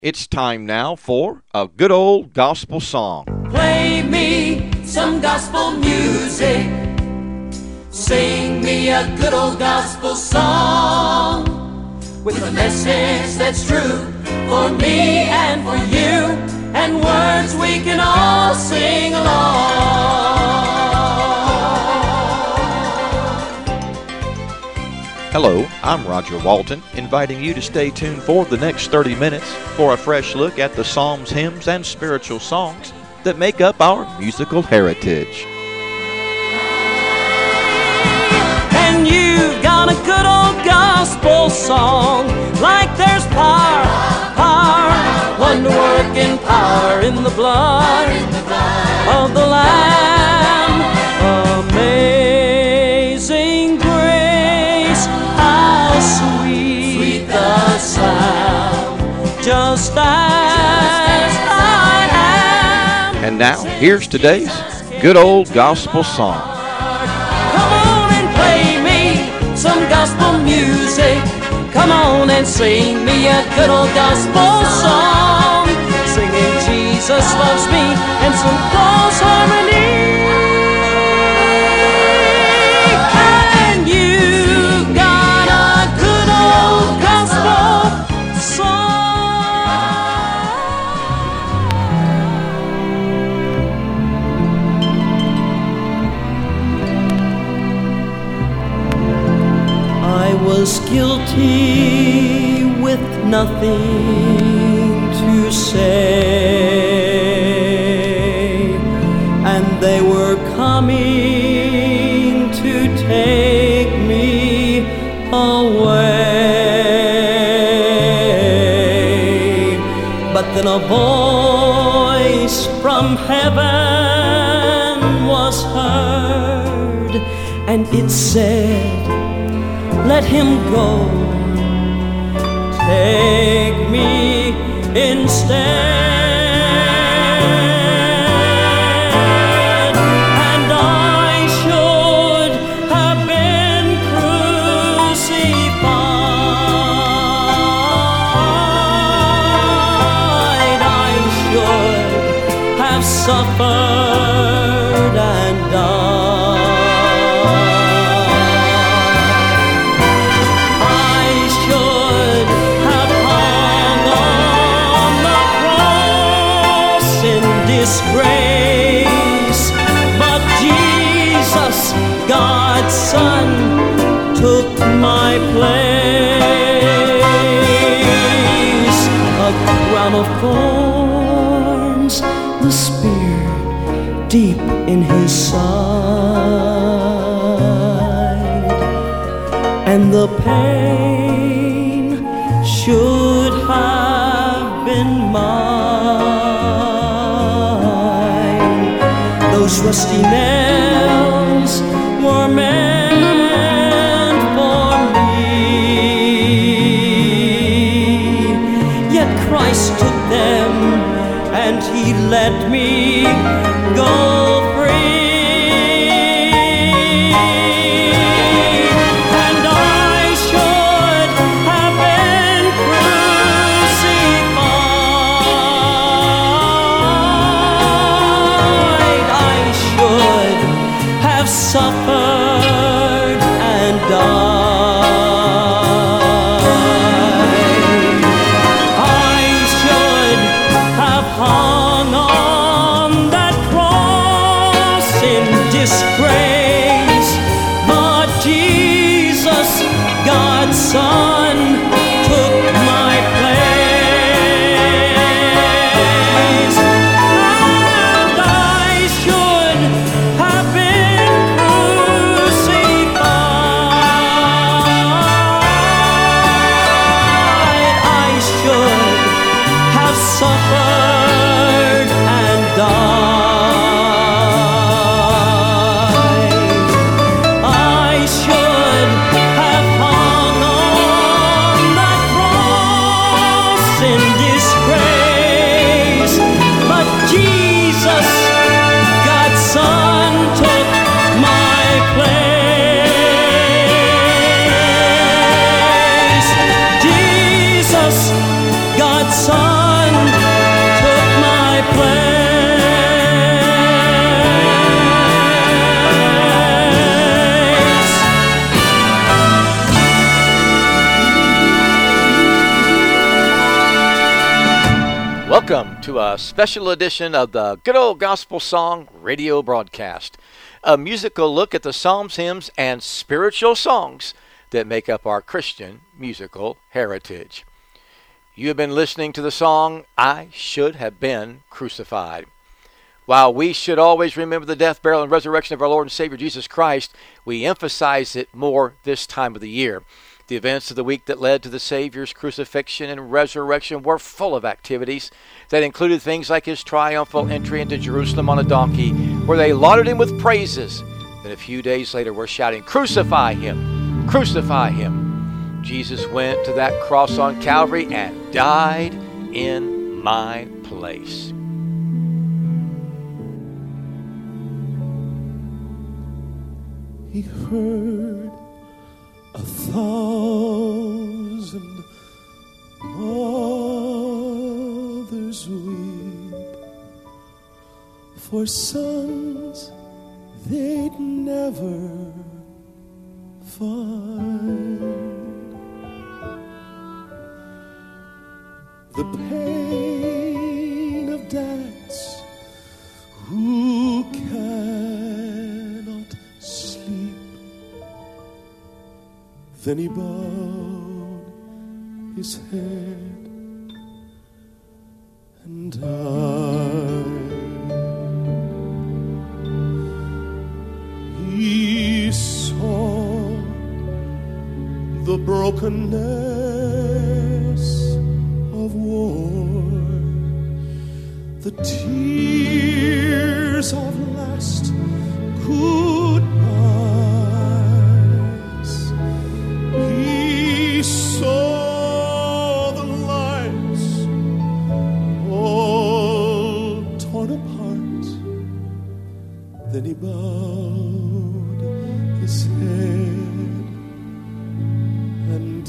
It's time now for a good old gospel song. Play me some gospel music. Sing me a good old gospel song with a message that's true for me and for you, and words we can all sing along. Hello, I'm Roger Walton, inviting you to stay tuned for the next 30 minutes for a fresh look at the psalms, hymns, and spiritual songs that make up our musical heritage. And you've got a good old gospel song, like there's power, wonder-working power in the blood of the Lamb. Amazing grace, how sweet the sound, just as I am. And now, here's today's good old gospel song. Come on and play me some gospel music. Come on and sing me a good old gospel song, singing Jesus loves me and some close harmony. And you got a good old gospel song. I was guilty with nothing to say, and they were coming to take me away. But then a voice from heaven was heard, and it said, let him go, take me instead. And I should have been crucified, I should have suffered and died. Disgrace, but Jesus, God's Son, took my place. A crown of thorns, the spear deep in his side, and the pain should have been mine. Those rusty nails were meant for me, yet Christ took them and he let me go free. And I should have been crucified, have suffered and died. I should have hung on that cross in disgrace, but Jesus, God's Son, took my place. And I should have been crucified, I should have suffered and died. I should have hung on that cross in disgrace, but Jesus, God's Son, took my place. Jesus, God's Son, Welcome to a special edition of the Good Old Gospel Song radio broadcast, a musical look at the psalms, hymns, and spiritual songs that make up our Christian musical heritage. You have been listening to the song, I Should Have Been Crucified. While we should always remember the death, burial, and resurrection of our Lord and Savior Jesus Christ, we emphasize it more this time of the year. The events of the week that led to the Savior's crucifixion and resurrection were full of activities that included things like his triumphal entry into Jerusalem on a donkey, where they lauded him with praises. Then a few days later were shouting, "Crucify him! Crucify him!" Jesus went to that cross on Calvary and died in my place. He heard 1,000 mothers weep for sons they'd never find. The pain of dads who cannot sleep. Then he bowed his head and died. He saw the brokenness of war, the tears of last goodbyes. He saw the lives all torn apart. Then he bowed his head and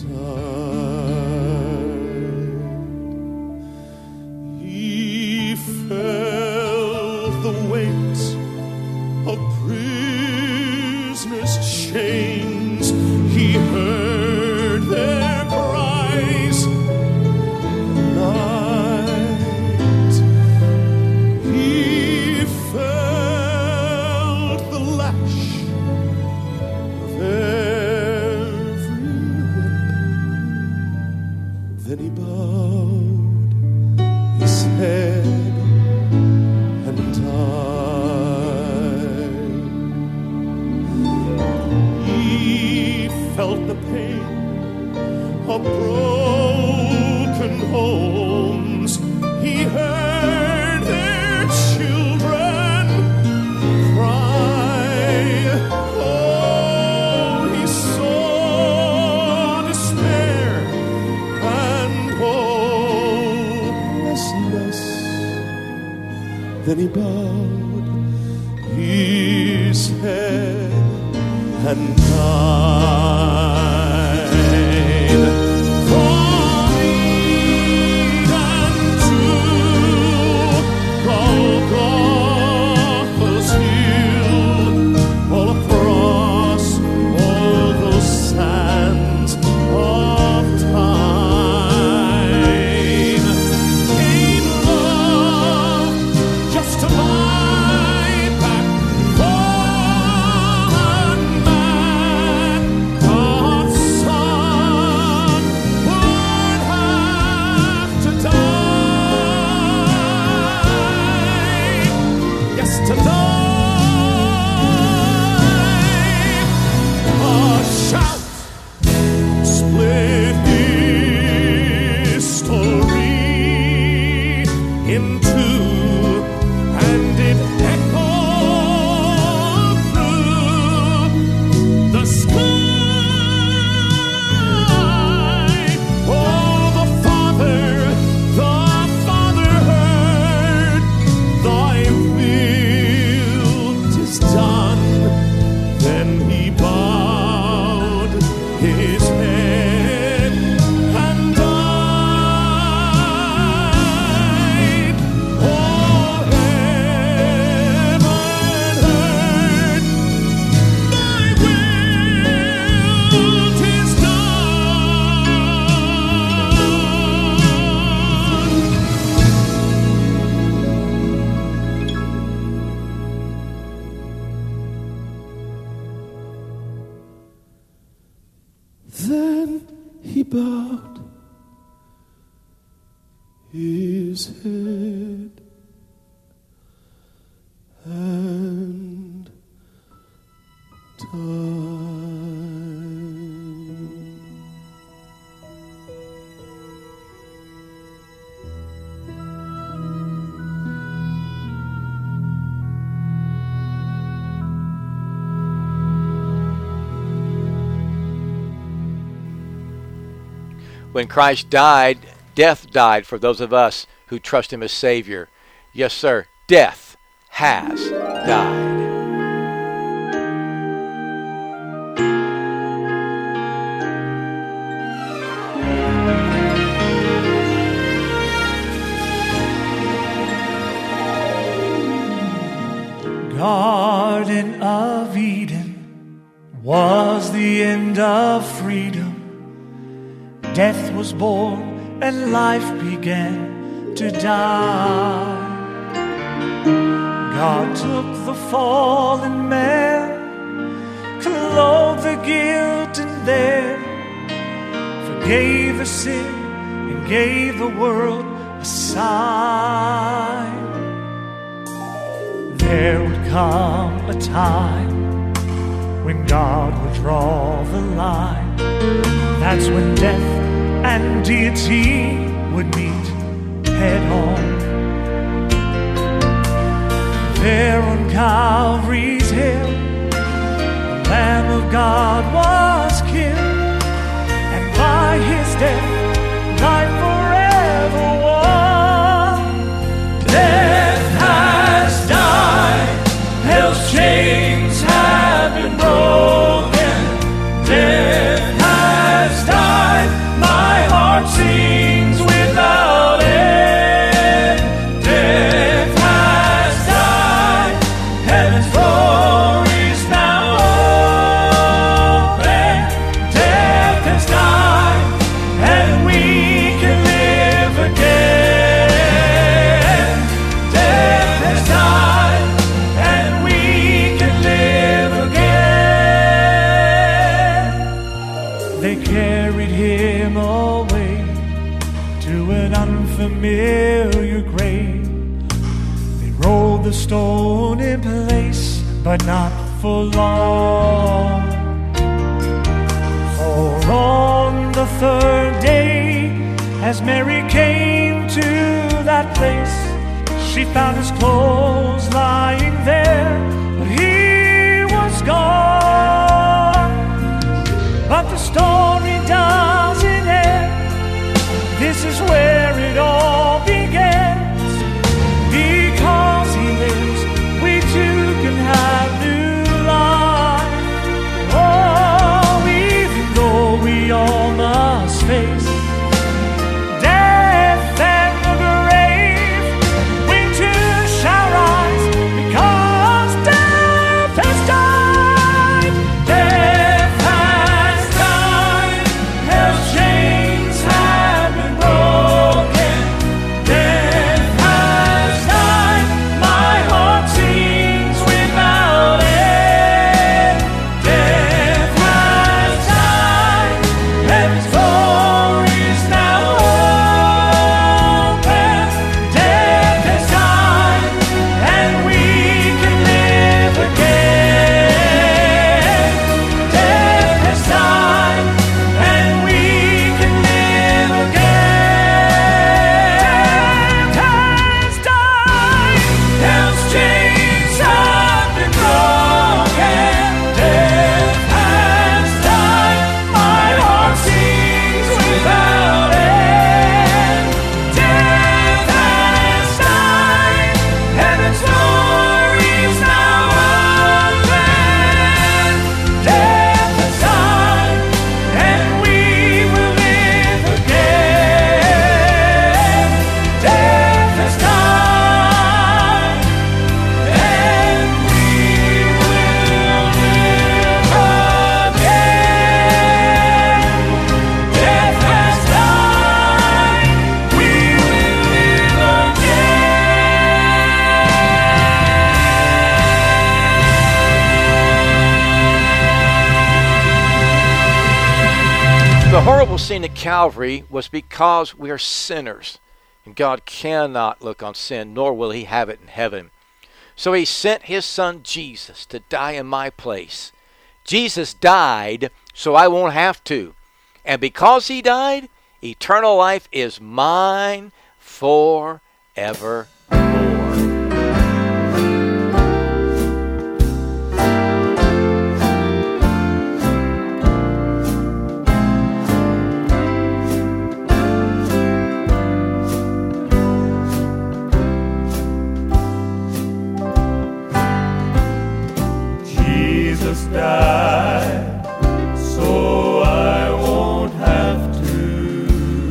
died. He felt the weight of prisoners' chains. He heard their cries night. He felt the lash of every whip. Then he bowed his head and died. He felt the pain of broken homes. He heard their children cry. Oh, he saw despair and hopelessness. Then he bowed his head and died. From Eden to Golgotha's hill, all across all those sands of time, came love just to buy back fallen man. God's his head and When Christ died, death died for those of us who trust Him as Savior. Yes, sir, death has died. Garden of Eden was the end of freedom. Death was born and life began to die. God took the fallen man, clothed the guilt and then forgave the sin and gave the world a sign. There would come a time when God would draw the line. That's when death and deity would meet head on. There on Calvary's hill, the Lamb of God was killed, and by His death, life forever won. Death has died, hell's chains have been broken. Death has died, my heart sings without end. Death has died, heaven's door is now open. Death has died, and we can live again. Death has died, and we can live again. They carried Him away to an unfamiliar grave. They rolled the stone in place, but not for long. For on the third day, as Mary came to that place, she found His clothes lying there, but He was gone. But the story doesn't end. This is where it all begins. Because He lives, we too can have new life. Oh, even though we all must face death and the grave, we too shall rise, because death has died. Death has died, hell's chains have been broken. Death has died, my heart sings without end. Death has died, heaven's door is now open. Death has died, and we can live again. Death has died, and we can live again. Death has died, hell's chains have been broken. Death has died, my heart sings without end. Death has died, heaven's door is now open. Death has died, and we will live again. Death has died, and we will live again. Death has died, we will live again. The horrible scene at Calvary was because we are sinners. And God cannot look on sin, nor will he have it in heaven. So he sent his son Jesus to die in my place. Jesus died so I won't have to. And because he died, eternal life is mine forevermore. Jesus died so I won't have to.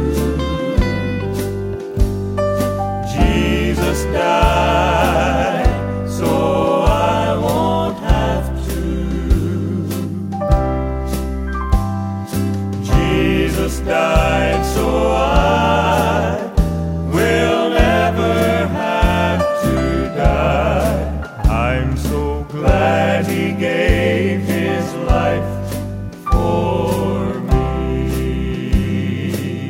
Jesus died so I won't have to. Jesus died so I will never have to die. I'm so glad he gave his life for me.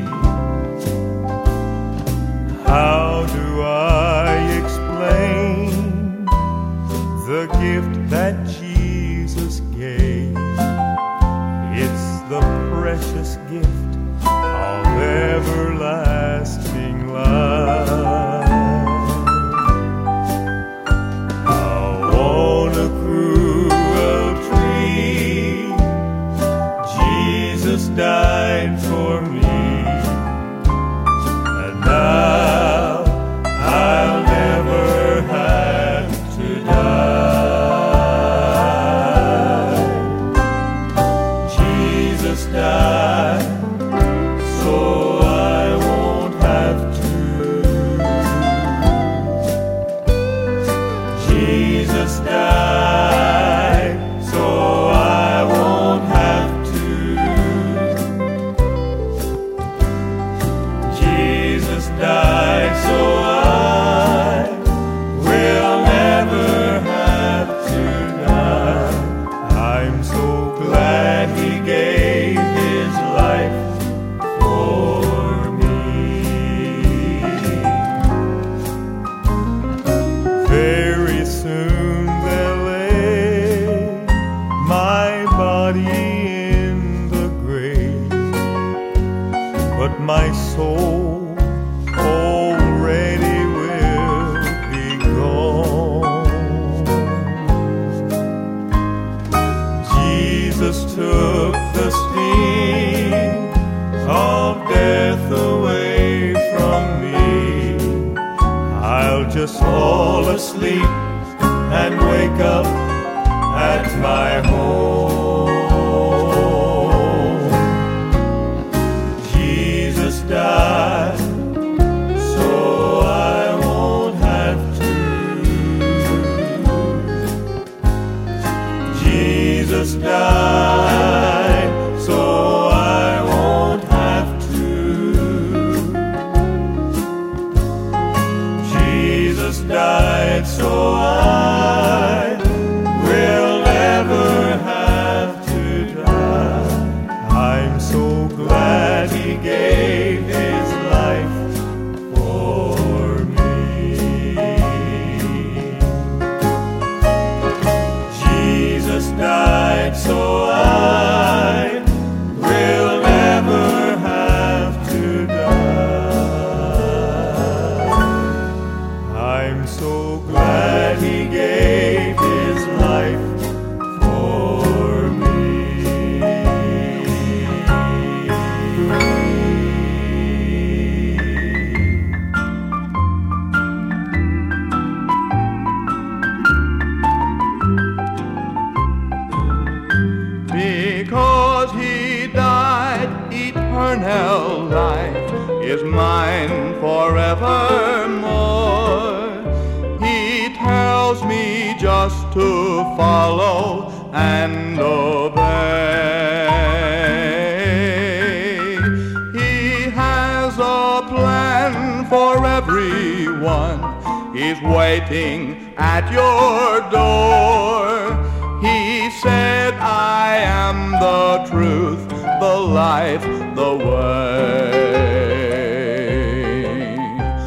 How do I explain the gift that Jesus gave? It's the precious gift of everlasting life. On a cruel tree, Jesus died for me, and now I'll never have to die. Jesus died so I won't have to. Jesus died so I won't have to. Jesus died so I will never have to die. I'm so glad he gave his life for me. Very soon they'll lay my body in the grave, but my soul already will be gone. Jesus took the sting of death away from me. I'll just fall asleep and wake up at my home. Jesus died so I won't have to. Jesus died so I won't have to. Jesus died so I will never have to die. I'm so glad he gave his life for me. Jesus died so I will never have to die. I'm so glad he gave his life for me. Because he died, eternal life is mine forevermore. He tells me just to follow and obey. He has a plan for everyone. He's waiting at your door. He said, I am the truth, the life, the way.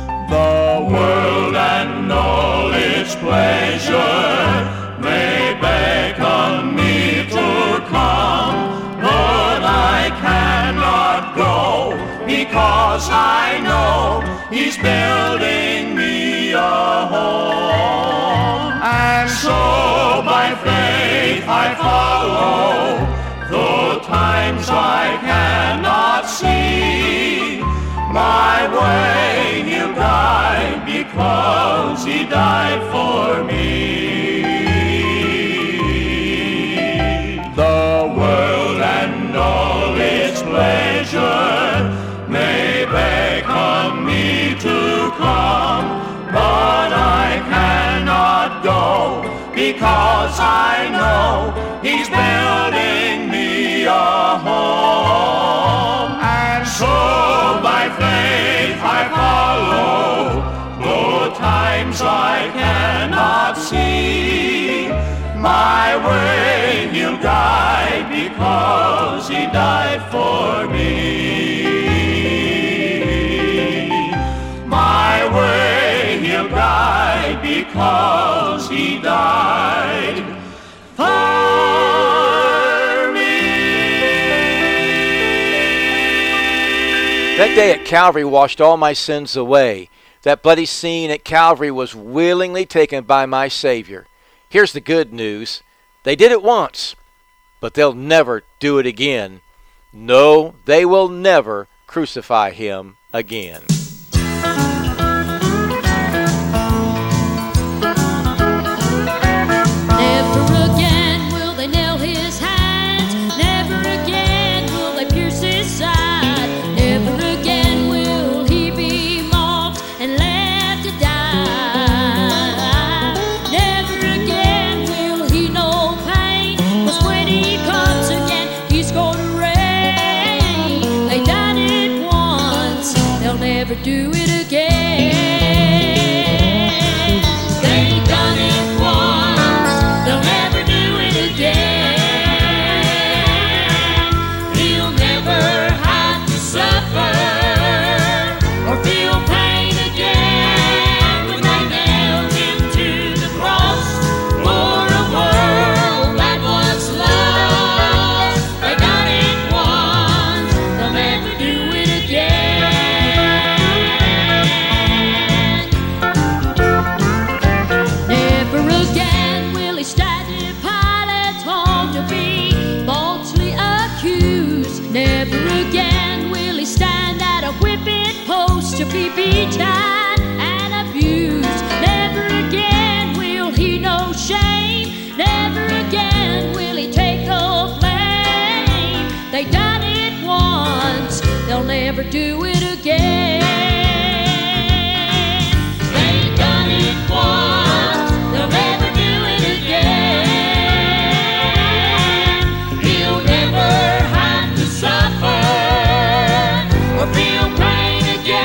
its pleasure may beckon me to come, but I cannot go, because I know He's building me a home. And so by faith I follow, though times I cannot see. My way He'll guide, because He died for me. The world and all its pleasure may beckon me to come, but I cannot go, because I know He's building me a home. And so by faith I follow, though times I cannot see. My way He'll guide, because He died for me. My way He'll guide, because He died for me. That day at Calvary washed all my sins away. That bloody scene at Calvary was willingly taken by my Savior. Here's the good news. They did it once, but they'll never do it again. No, they will never crucify Him again. Never again will they nail His hands. Never again will they pierce His side. Never again will He be mocked and left to die. Never again will He know pain, 'cause when He comes again, He's gonna reign. They done it once, they'll never do it again. They done it once, they'll never do it again. He'll never have to suffer or feel pain again when they nailed Him to the cross for a world that was lost. They done it once, they'll never do it again. Never again will He stand in Pilate's hall to be falsely accused. Never again will He stand at a whipping post to be beaten and abused. Never again will He know shame. Never again will He take the blame. They done it once, they'll never do it again. They done it once, they'll never do it again. He'll never have to suffer or feel pain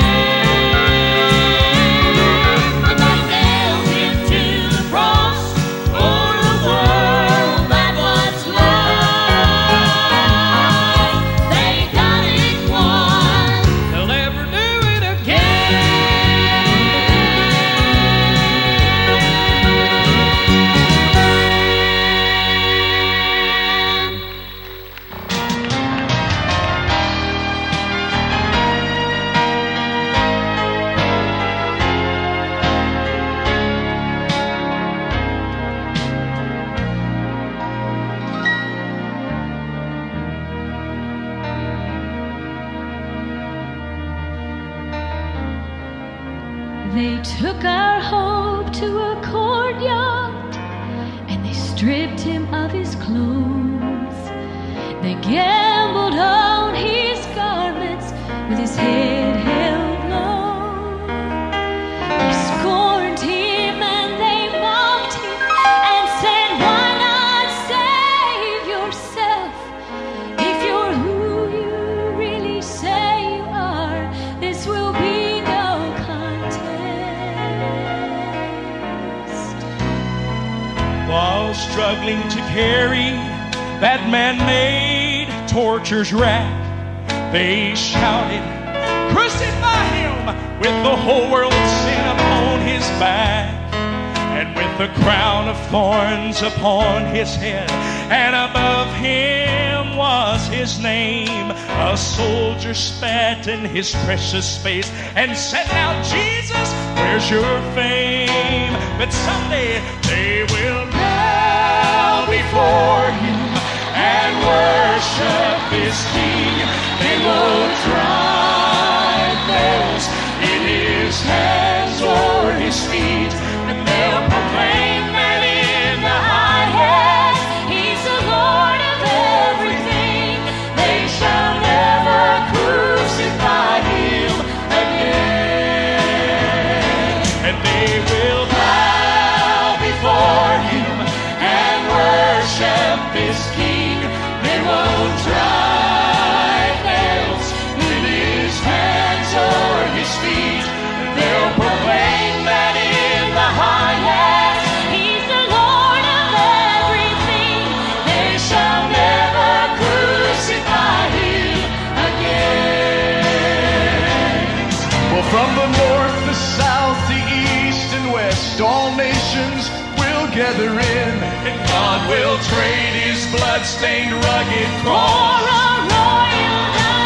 again. But they nailed Him to the cross for a world that was lost. They done it once, they'll never do it again. They took our hope to a courtyard, and they stripped Him of His clothes. They gambled on His garments with His head held low. They scorned Him and they mocked Him and said, "Why not save yourself? If you're who you really say you are, this will be no contest." While struggling to carry that man-made torture's rack, they shouted, "Crucify Him!" with the whole world's sin upon His back. And when the crown of thorns upon his head, and above him was his name. A soldier spat in his precious face and said, "Now Jesus, where's your fame?" But someday they will bow before him and worship his king. They won't drive nails in his hands or his feet, and they'll proclaim that in the highest he's the Lord of everything. They shall never crucify him again. And they will bow before him and worship his king. They won't drive nails in his hands or his feet. They'll proclaim that in the highest he's the Lord of everything. They shall never crucify him again. Well, from the north, the south, the east, and west, all nations will gather in, and God will trade his blood-stained rugged cross. For a royal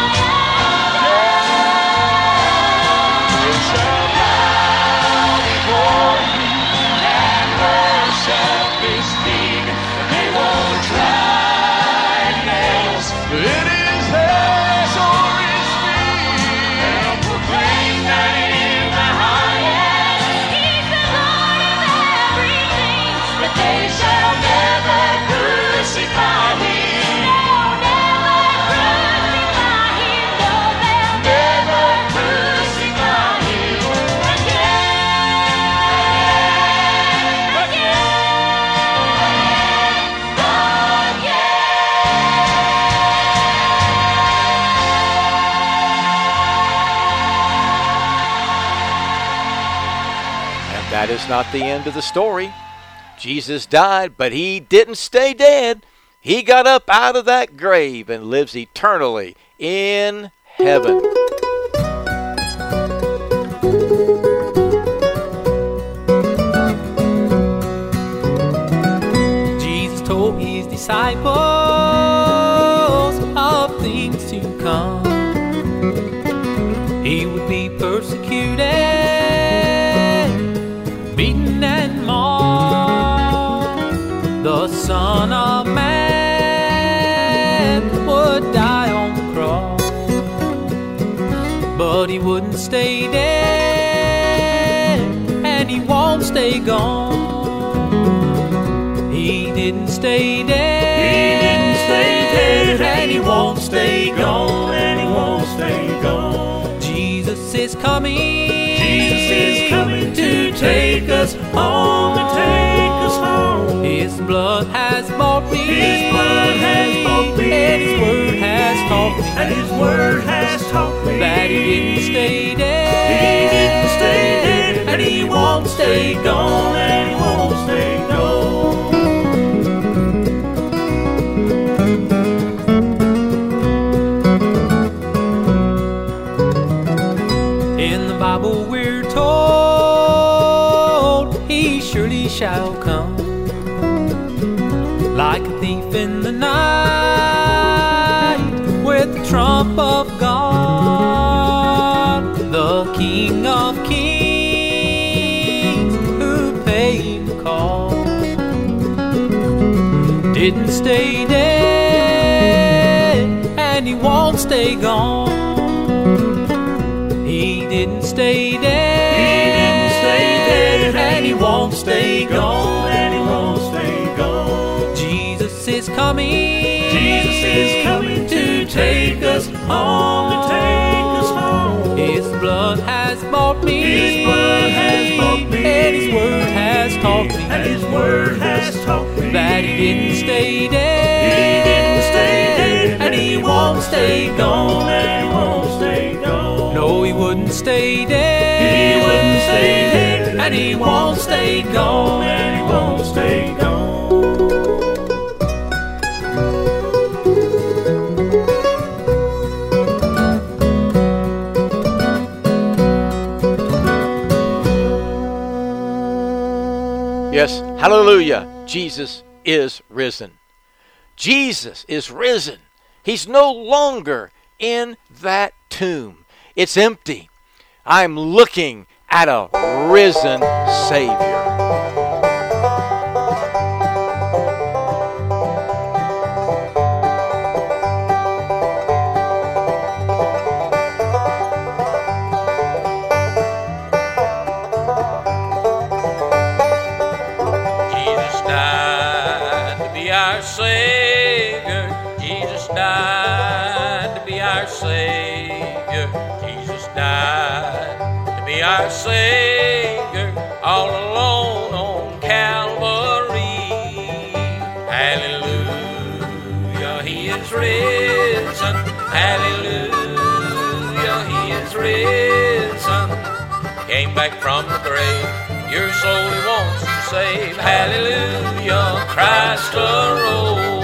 They shall bow before him and worship his king. They won't drive nails in his hands or his feet. They'll proclaim that in the highest he's the Lord of everything. but they shall never crucify him. They'll never crucify him. No, they'll Never crucify him And that is not the end of the story. Jesus died, but he didn't stay dead. He got up out of that grave and lives eternally in heaven. Jesus told his disciples of things to come. He would be persecuted, beaten and mauled. The Son of Man would die on the cross, but he wouldn't stay dead, and he won't stay gone. He didn't stay dead. He didn't stay dead, and he won't stay gone, and he won't stay gone. Jesus is coming. Jesus is coming to take us home, to take us home. His blood has bought me. His blood has bought me. And his word has taught me. And his word has taught me That he didn't stay dead. He didn't stay dead, and he won't stay gone, and he won't stay gone. In the Bible we're told he surely shall come, like a thief in the night, with the trump of God, the King of Kings, who paid the cost. Didn't stay dead, and he won't stay gone. He didn't stay dead. He didn't stay dead, and he won't stay gone, and he won't stay gone. Jesus is coming. Jesus is coming to take us home, to take us home. His blood has bought me. His blood has bought me. And his word has taught me. And his word has taught me That he didn't stay dead. He didn't stay dead, and he won't stay gone, and he won't stay gone. No, he wouldn't stay dead. He wouldn't stay dead, and he won't stay gone, and he won't stay gone. Yes, hallelujah. Jesus is risen. Jesus is risen. He's no longer in that tomb. It's empty. I'm looking at a risen Savior. Savior, Jesus died to be our Savior. Jesus died to be our Savior, all alone on Calvary. Hallelujah, He is risen. Hallelujah, He is risen. Came back from the grave. Your soul He wants to save. Hallelujah, Christ arose.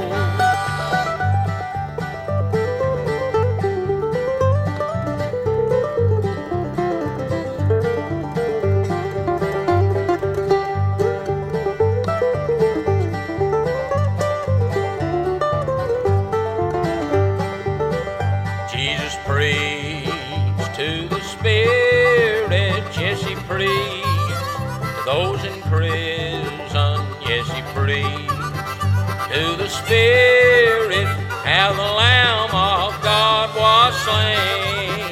Jesus preached to the Spirit, yes, He preached. Those in prison, yes, He preached to the Spirit, how the Lamb of God was slain.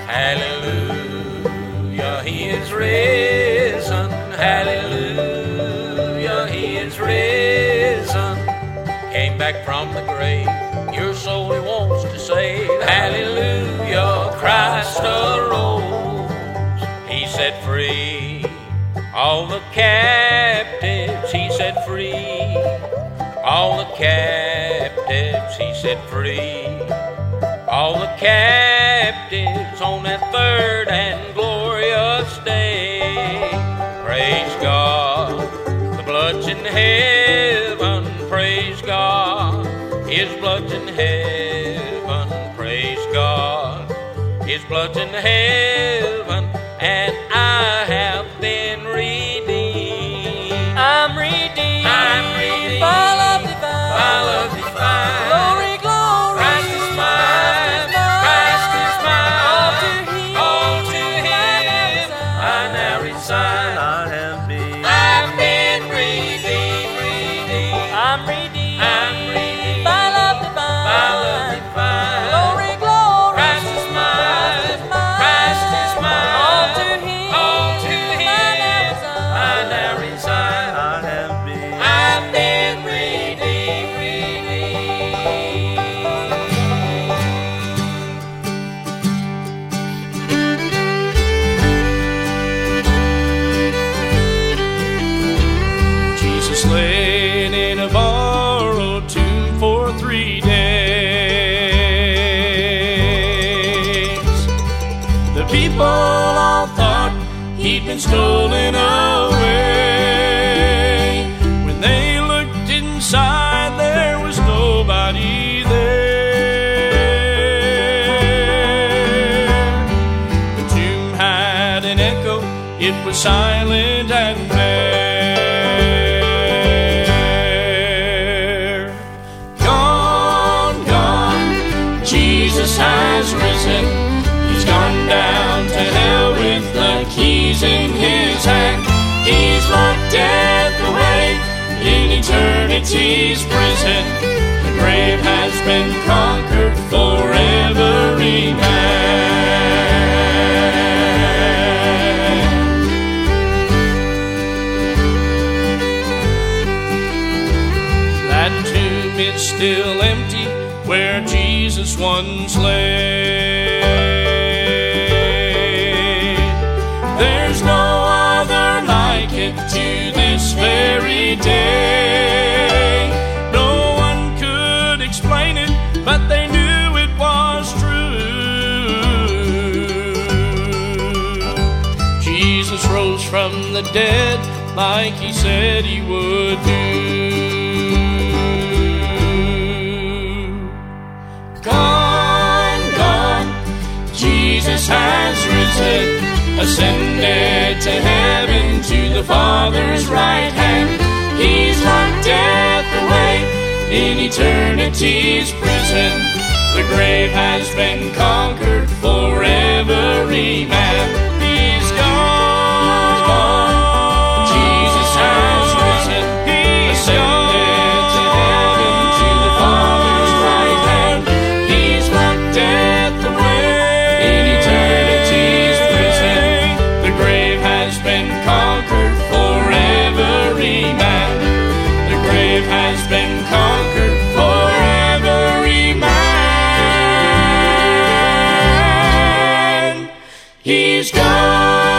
Hallelujah, He is risen. Hallelujah, He is risen. Came back from the grave. Your soul He wants to save. Hallelujah, Christ arose. He set free all the captives, He set free. All the captives, He set free. All the captives on that third and glorious day. Praise God, the blood's in heaven. Praise God, His blood's in heaven. Praise God, His blood's in heaven. And I have been redeemed. I'm redeemed. I'm redeemed. By love divine. By love divine. Glory, glory. Christ is mine. Christ is mine. All to Him. I now resign. I have been. I've been redeemed. Redeemed. I'm redeemed. I'm redeemed. By love divine. By love divine. Glory, glory. Christ is mine. Christ is mine. Laid in a borrowed tomb for 3 days. The people all thought He'd been stolen away. When they looked inside, there was nobody there. The tomb had an echo, it was silent and bare. Has risen. He's gone down to hell with the keys in His hand. He's locked death away in eternity's prison. The grave has been conquered for every man. That tomb is still empty where Jesus once lay. There's no other like it to this very day. No one could explain it, but they knew it was true. Jesus rose from the dead like He said He would do. Jesus has risen, ascended to heaven to the Father's right hand. He's locked death away in eternity's prison. The grave has been conquered for every man. He's gone. Jesus has risen. He's ascended to heaven to the Father's right hand. He's locked death away in eternity's prison. The grave has been conquered for every man. The grave has been conquered for every man. He's gone.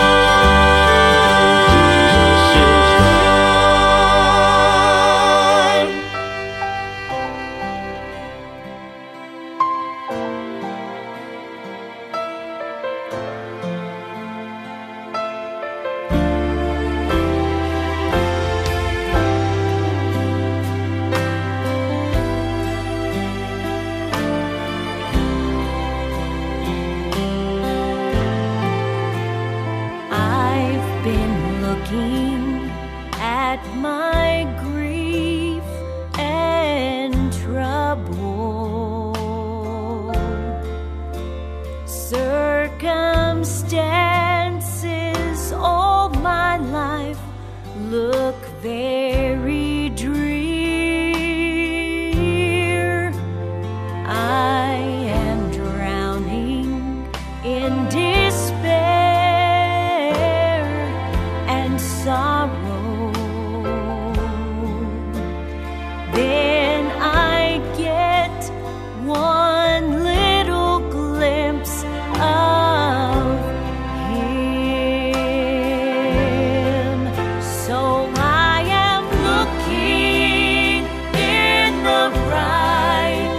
I've been looking at my grief and trouble. Circumstances all my life look very drear. I am drowning in despair and sorrow. Then I get one little glimpse of Him. So I am looking in the right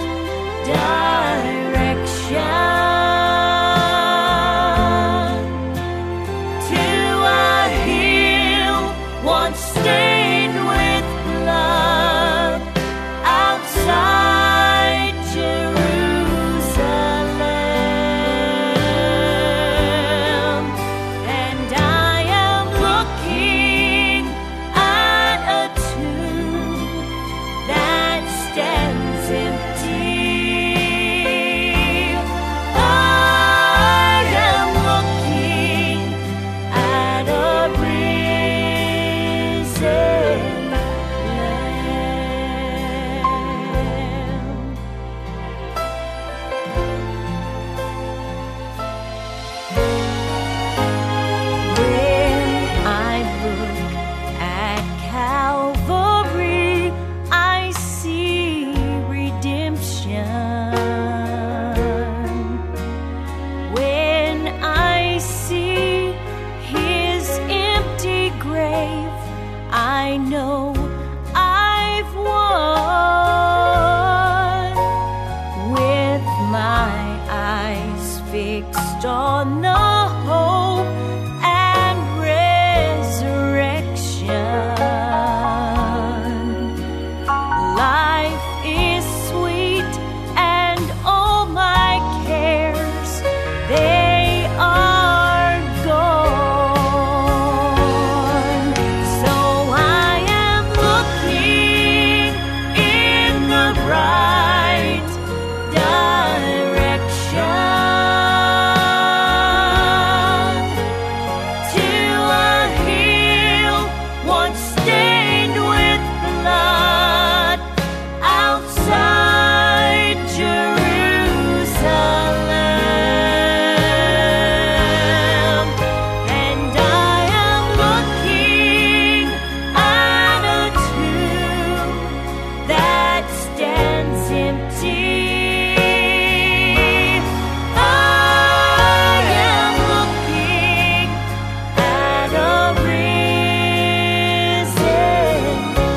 direction to a hill once stained with blood outside Jerusalem. And I am looking at a tomb that stands empty. I am looking at a risen Lamb. When I look at Calvary, I see redemption. When I see His empty grave, I know I've won. With my eyes fixed on the hope and resurrection, life is sweet and all my cares, they are gone. So I am looking in the right direction to a hill once stained with blood outside Jerusalem. And I am looking at a tomb that stands empty. I am looking at a risen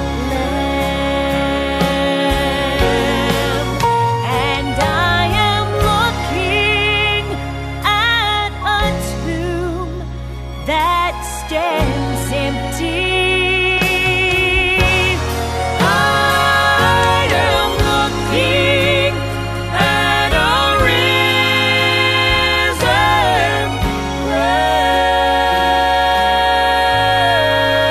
Lamb. And I am looking at a tomb that stands empty. I am looking at a risen Lamb.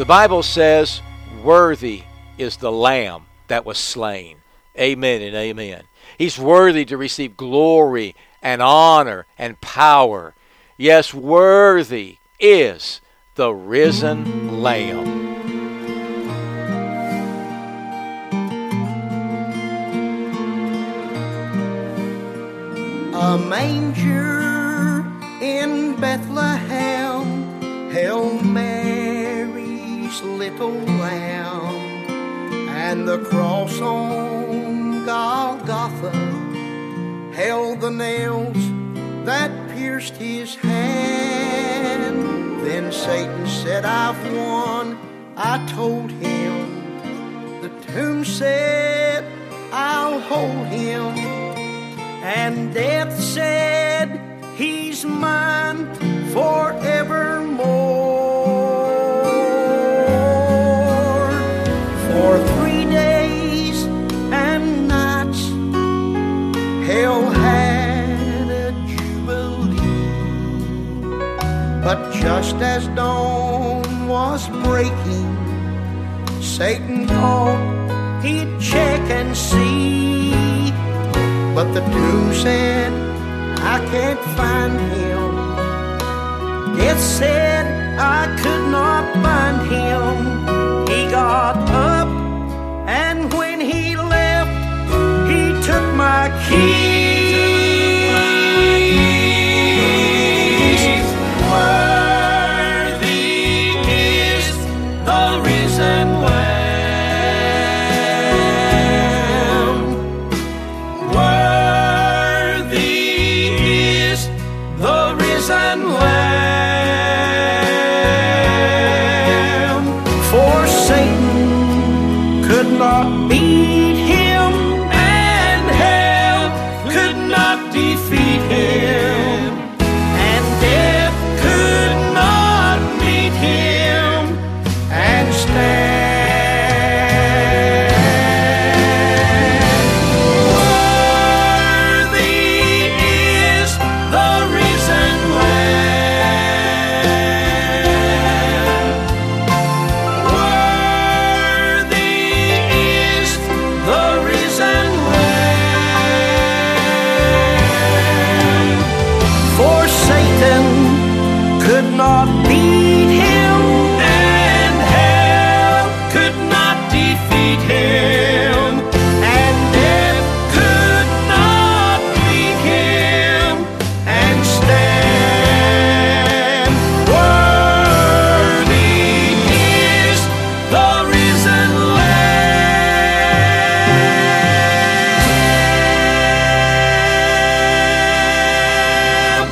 Bible says, worthy is the Lamb that was slain. Amen and amen. He's worthy to receive glory and honor and power. Yes, worthy is the risen Lamb. A manger in Bethlehem held Mary's little lamb, and the cross on Golgotha held the nails that pierced his hand. Then Satan said, I've won. I told him. The tomb said, I'll hold him. And death said, he's mine forevermore. For 3 days and nights hell had a jubilee. But just as dawn was breaking, Satan thought he'd check and see. But the tomb said, I can't find him. Death said, I could not find him. He got up, and when he left, he took my keys. Worthy is the risen Lamb. For Satan could not beat him, and hell could not defeat him, and death could not meet him and stand. Worthy is the risen Lamb. Worthy is the risen Lamb. For Satan could not beat him, and hell could not defeat him, and death could not meet him and stand. Worthy is the risen Lamb.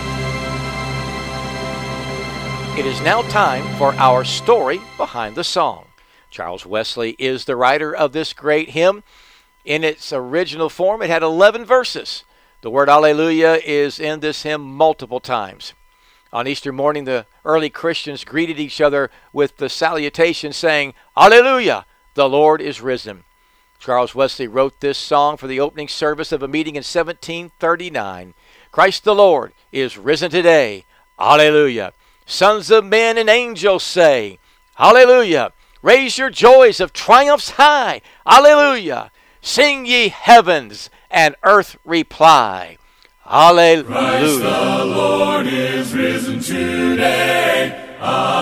It is now time for our story behind the song. Charles Wesley is the writer of this great hymn. In its original form, it had 11 verses. The word Alleluia is in this hymn multiple times. On Easter morning, the early Christians greeted each other with the salutation saying, Alleluia, the Lord is risen. Charles Wesley wrote this song for the opening service of a meeting in 1739. Christ the Lord is risen today. Alleluia. Sons of men and angels say, Alleluia. Raise your joys of triumphs high. Alleluia. Sing ye heavens and earth reply. Alleluia. Christ the Lord is risen today.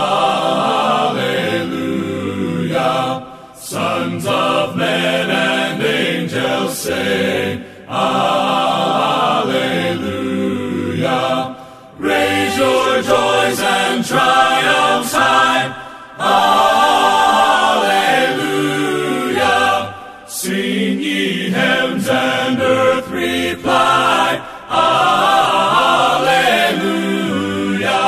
Alleluia. Sons of men and angels sing. Alleluia. Raise your joys and triumphs high. Alleluia. Sing ye heavens and earth reply. Alleluia.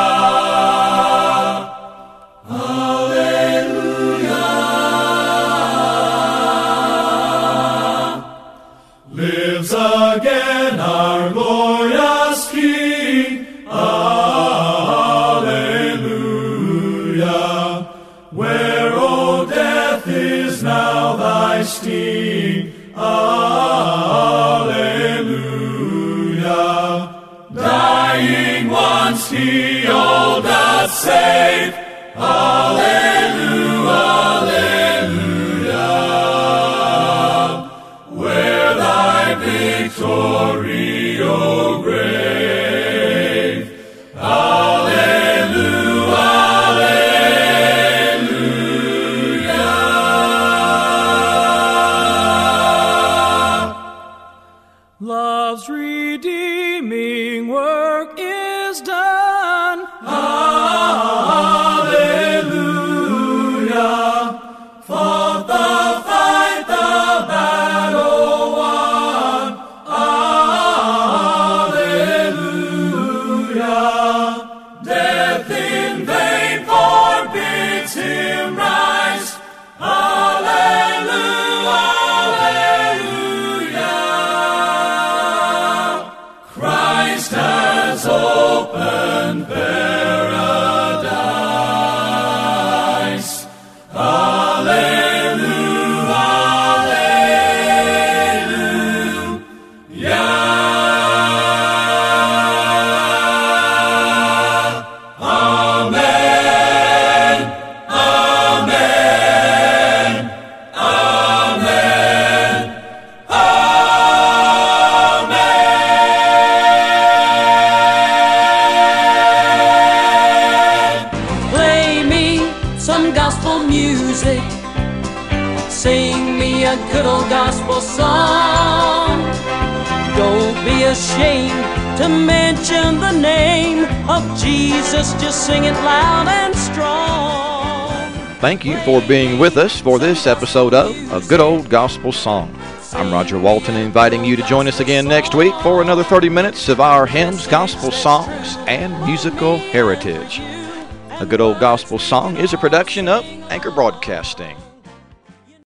Alleluia. Lives again our glorious King. Alleluia. Where, O death, is now thy sting? Alleluia. Dying once he all doth save. Alleluia. has done. Hallelujah. Fought the fight, the battle won. Hallelujah. Death in vain forbids him rise. Hallelujah. Hallelujah. Christ has opened paradise. Hallelujah. Hallelujah. Amen. Amen. Amen. Amen. Play me some gospel music. Sing me a good old gospel song. Don't be ashamed to mention the name of Jesus. Just sing it loud and strong. Thank you for being with us for this episode of A Good Old Gospel Song. I'm Roger Walton, inviting you to join us again next week for another 30 minutes of our hymns, gospel songs, and musical heritage. A Good Old Gospel Song is a production of Anchor Broadcasting.